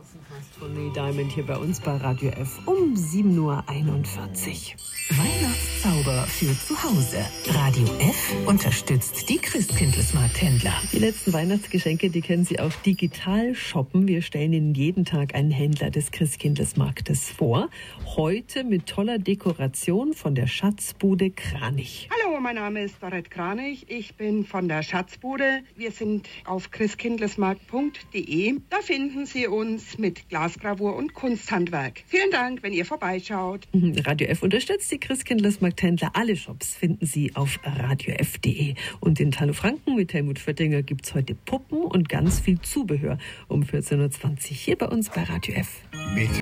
Von Neil Diamond hier bei uns bei Radio F um 7:41 Uhr. Weihnachtszauber für zu Hause. Radio F unterstützt die Christkindlesmarkthändler. Die letzten Weihnachtsgeschenke, die können Sie auch digital shoppen. Wir stellen Ihnen jeden Tag einen Händler des Christkindlesmarktes vor. Heute mit toller Dekoration von der Schatzbude Kranich. Hallo, mein Name ist Dorrit Kranich. Ich bin von der Schatzbude. Wir sind auf christkindlesmarkt.de. Da finden Sie uns mit Glasgravur und Kunsthandwerk. Vielen Dank, wenn ihr vorbeischaut. Radio F unterstützt die Christkindlesmarkthändler. Alle Shops finden Sie auf radiof.de. Und in Hallo Franken mit Helmut Föttinger gibt es heute Puppen und ganz viel Zubehör um 14:20 Uhr hier bei uns bei Radio F.